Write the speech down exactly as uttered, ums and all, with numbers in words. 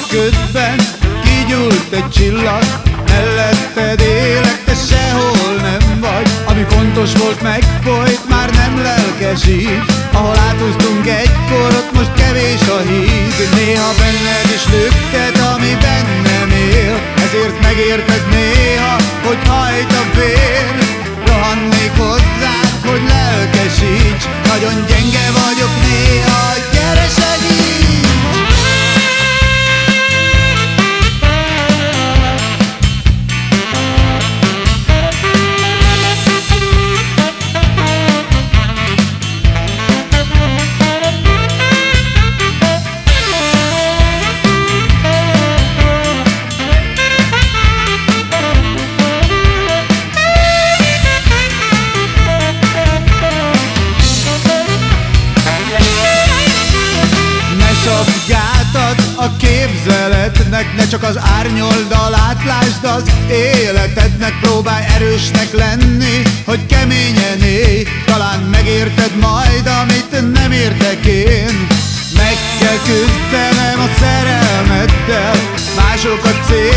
közben kigyúlt egy csillag, melletted élek, te sehol nem vagy. Ami fontos volt, megfolyt, már nem lelkesít. Ahol átúztunk egykor, ott most kevés a híd. Néha benned is lüktet, ami bennem él, ezért megérted néha, hogy hajt a vér. Rohannék hozzád, hogy lelkesíts, nagyon gyenge vagyok néha, gyere segíts! Gátat a képzeletnek, ne csak az árnyoldalát lásd az életednek. Próbálj erősnek lenni, hogy keményen élj, talán megérted majd, amit nem értek én. Meg kell küzdenem a szerelmeddel, mások a cél.